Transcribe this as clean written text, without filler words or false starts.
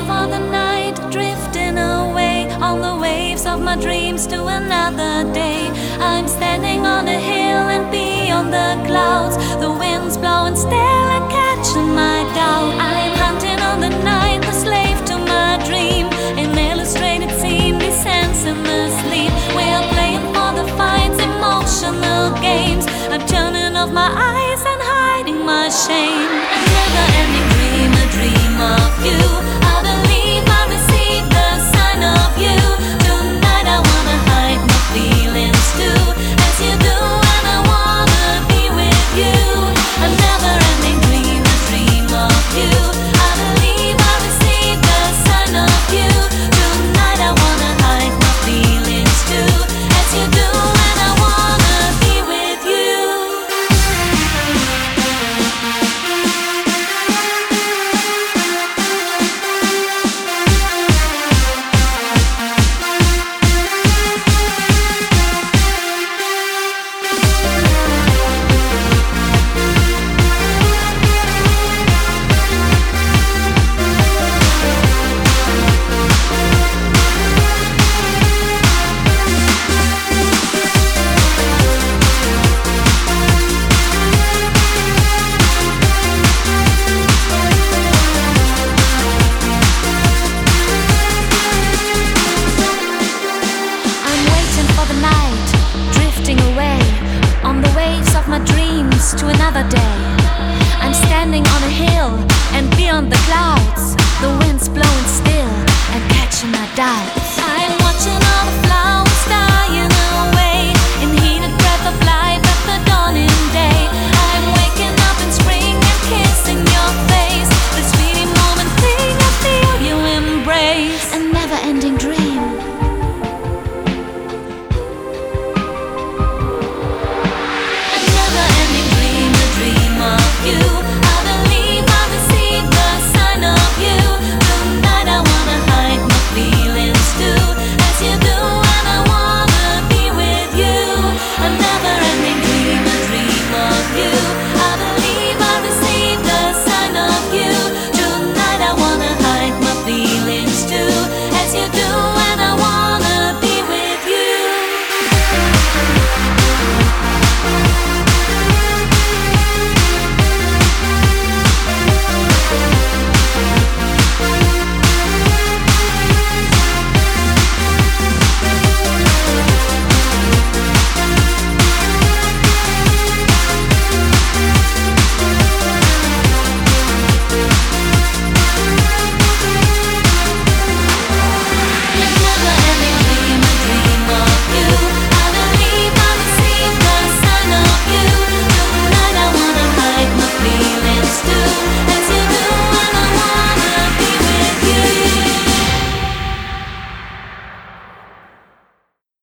for the night, drifting away on the waves of my dreams to another day. I'm standing on a hill and beyond the clouds, the wind's blowing still and catching my doubt. I'm hunting on the night, the slave to my dream, an illustrated scene descends in the sleep. We're playing for the fights, emotional games. I'm turning off my eyes and hiding my shame. A never-ending dream, a dream of you. I believe I received the sign of you. Tonight I wanna hide my feelings too, as you do, and I wanna be with you. A never-ending dream, a dream of you. I believe I received the sign of you. Tonight I wanna hide my feelings too, as you do, and I wanna be with you. To another day, I'm standing on a hill, and beyond the clouds, the wind's blowing still and catching my doubt.